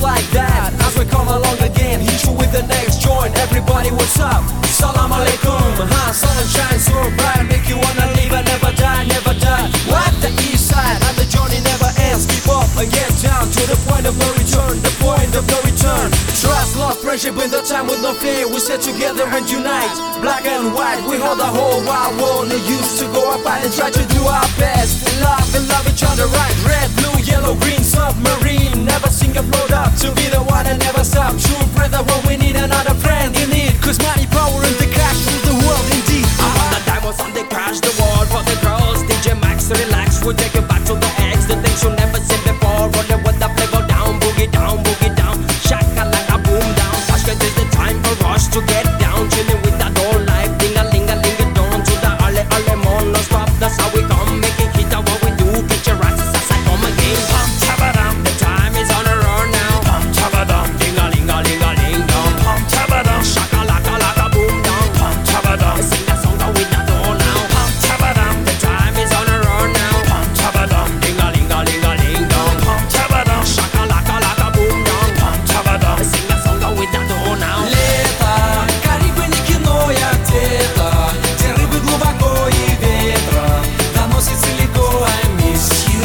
just like that. As we come along again, hit you with the next joint. Everybody, what's up? Salam alaikum. Sun shines so bright, make you wanna live and never die, never die. What? The east side and the journey never ends. Keep up and get down to the point of no return, the point of no return. Trust, love, friendship in the time with no fear. We stay together and unite. Black and white, we hold the whole wide world. No use to go apart and try to do our best. And love each other right. Red, blue, yellow, green, submarine. Never sink and float up to be the one and never stop. True brother when we need another friend in need. Cause money, power and the cash rule the world indeed. I want the diamonds on the crash the world for the girls. DJ Max, relax, we'll take you back to the X. The things you never seen before. Rolling with the flavor down, boogie down, boogie down. Shaka like a boom down. Tashkent is the time for us to get down. Chilling with that whole life, ding-a-ling-a-ling-a down to the ale mon, no stop. That's how we come, making hit what we do. Get your asses as I come again. Pum tabadam, the time is on a run now. Pum tabadam, ding-a-ling-a-ling-a-ling down. Pum tabadam, shaka like a boom down. Pum tabadam, sing that song that we not all now. Pum tabadam, the time is on a run now. Pum tabadam, ding-a-ling-a-ling-a-ling down. Pum tabadam, shaka like a boom down. Pum tabadam, sing that song that we not all now. Лето, Карибы не кино, я где-то, где рыбы глубоко и ветром доносится легко I miss you.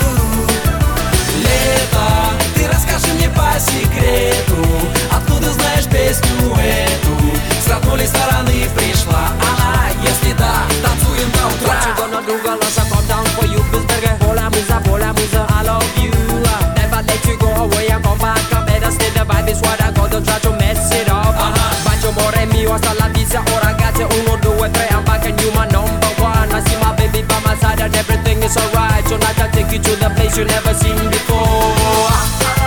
Лето, ты расскажи мне по секрету, откуда знаешь песню эту? С родной стороны пришла она, если да, танцуем до утра. What you gonna do, girl, as I come down for you, Bisberger? Bola musa, I love you. Never let you go away and come back. I better stay the vibe is what I got, don't try to mess it up. Bacio more mio, hasta la visa, oh ragazzi, 1, 2, 3, I'm back and you my number one. I see my baby by my side and everything is alright. Tonight I'll take you to the place you never seen before.